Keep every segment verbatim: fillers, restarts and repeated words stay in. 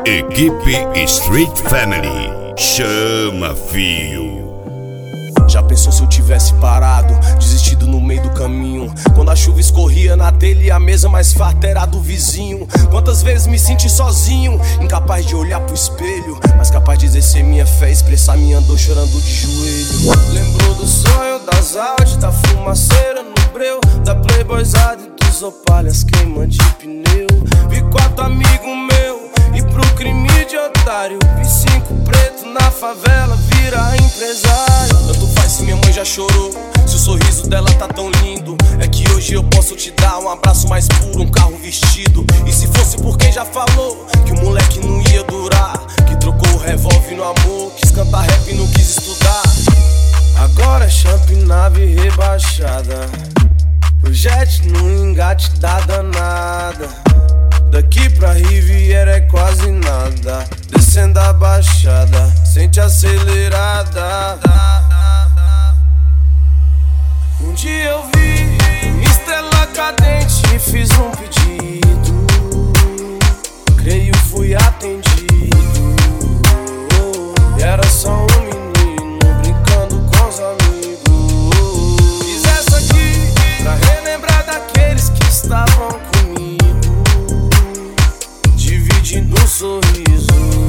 Equipe Street Family, chama fio. Já pensou se eu tivesse parado, desistido no meio do caminho? Quando a chuva escorria na telha e a mesa mais farta era do vizinho. Quantas vezes me senti sozinho, incapaz de olhar pro espelho, mas capaz de exercer minha fé, expressar minha dor chorando de joelho. Lembrou do sonho, das Audi, da fumaceira no breu, da playboyzada e dos opalhas queima de pneu. Vi quatro amigos meus e pro crime de otário, vi cinco pretos na favela virar empresário. Tanto faz se minha mãe já chorou, se o sorriso dela tá tão lindo. É que hoje eu posso te dar um abraço mais puro, um carro vestido. E se fosse por quem já falou que o moleque não ia durar, que trocou o revólver no amor, quis cantar rap e não quis estudar. Agora é champ nave rebaixada, o jet no engate da danada. Daqui pra Riviera é quase nada, descendo a baixada, sente acelerada. Um dia eu vi uma estrela cadente e fiz um pedido, creio fui atendido. E era só um menino brincando com os amigos. Fiz essa aqui pra relembrar daqueles que estavam comigo, dividindo um sorriso.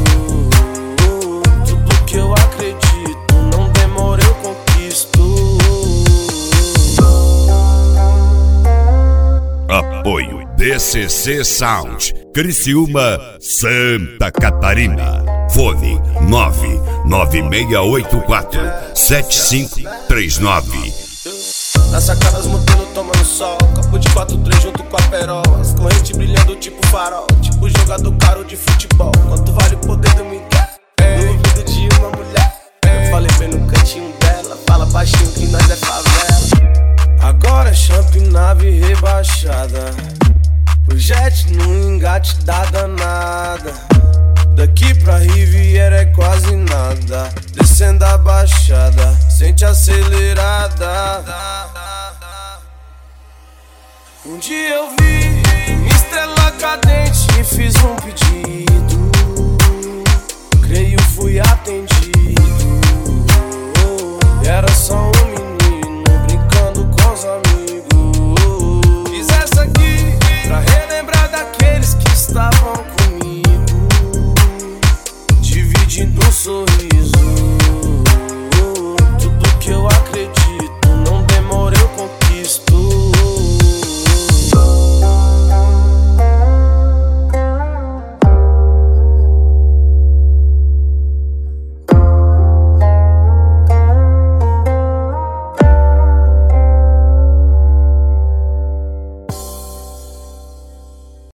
Tudo que eu acredito, não demora eu conquisto. Apoio D C C Sound, Criciúma, Santa Catarina. Fone nove nove seis oito quatro sete cinco três nove. Na sacada as modelos tomando sol, copo de quatro três junto com a perola, as correntes brilhando tipo farol, tipo jogador caro de futebol. Quanto vale o poder do Miguel no ouvido de uma mulher? Eu falei bem no cantinho dela, fala baixinho que nós é favela. Agora é champ nave rebaixada, o jet no engate da danada. Daqui pra Riviera é quase nada, descendo a baixada, sente acelerada. Um dia eu vi uma estrela cadente e fiz um pedido, creio fui atendido.